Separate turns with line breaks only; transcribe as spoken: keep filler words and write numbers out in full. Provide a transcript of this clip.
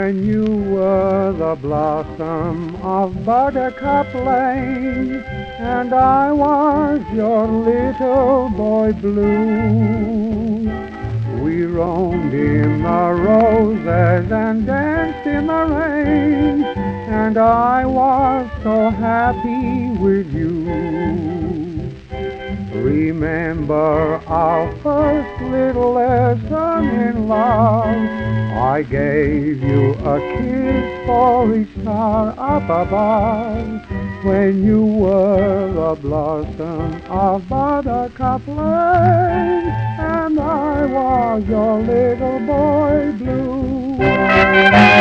when you were the blossom of Buttercup Lane, and I was your little boy blue. We roamed in the roses and danced in the rain, and I was so happy with you. Remember our first little lesson in love. I gave you a kiss for each star up above, when you were a blossom of Buttercup Lane, and I was your little boy blue.